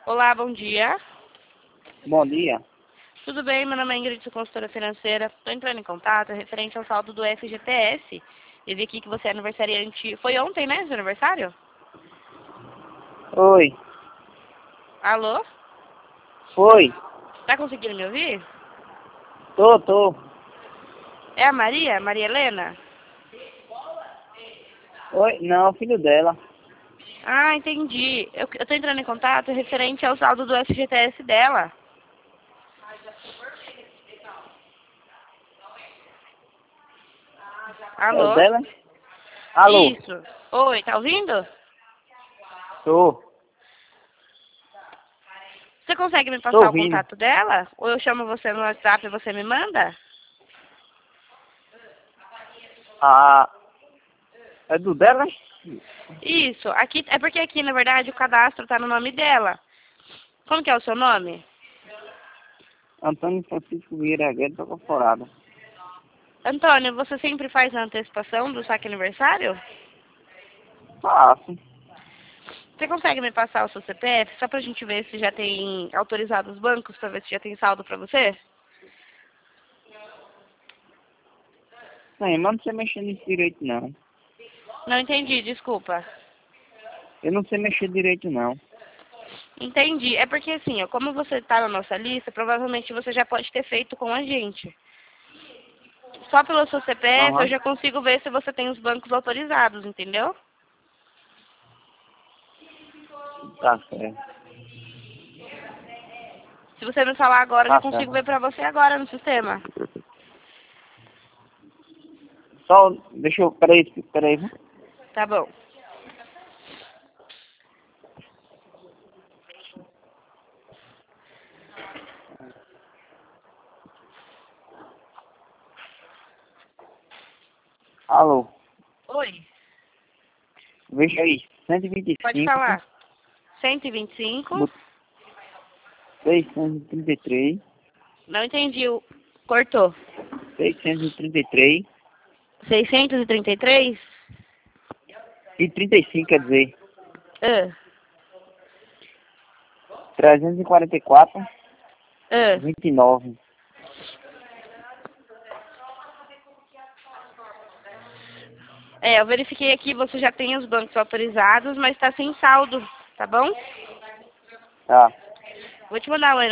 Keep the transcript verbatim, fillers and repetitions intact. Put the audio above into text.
Olá, bom dia. Bom dia. Tudo bem? Meu nome é Ingrid, sou consultora financeira. Estou entrando em contato referente ao saldo do F G T S. Eu vi aqui que você é aniversariante. Foi ontem, né, seu aniversário? Oi. Alô? Oi. Tá conseguindo me ouvir? Tô, tô. É a Maria? Maria Helena? Oi. Não, filho dela. Ah, entendi. Eu, eu tô entrando em contato referente ao saldo do F G T S dela. É o Alô? dela? Alô. Isso. Oi, tá ouvindo? Tô. Você consegue me Tô passar o ouvindo. contato dela? Ou eu chamo você no WhatsApp e você me manda? Ah, é do dela? Isso. Aqui, é porque aqui, na verdade, o cadastro tá no nome dela. Como que é o seu nome? Antônio Francisco Vieira Guedes, tô Conforada. Antônio, você sempre faz a antecipação do saque aniversário? Faço. Você consegue me passar o seu C P F só pra gente ver se já tem autorizado os bancos, pra ver se já tem saldo pra você? Não, mas não sei mexer nisso direito, não. Não entendi, desculpa. Eu não sei mexer direito, não. Entendi. É porque assim, ó, como você tá na nossa lista, provavelmente você já pode ter feito com a gente. Só pelo seu C P F eu Aham. já consigo ver se você tem os bancos autorizados, entendeu? Tá certo. Se você me falar agora, eu já Tá consigo certo. ver pra você agora no sistema. Só, deixa eu, peraí, peraí. viu? Tá bom. Alô. Oi, Veja aí. cento e vinte e pode cinco, falar. cento e vinte e cinco. bu- seiscentos e trinta e três, Não entendi. o- Cortou. seiscentos e trinta e três seiscentos e trinta e três? e trinta e cinco, quer dizer. Ah, trezentos e quarenta e quatro, ah. vinte e nove. É, eu verifiquei aqui, você já tem os bancos autorizados, mas tá sem saldo, tá bom? Tá. Vou te mandar um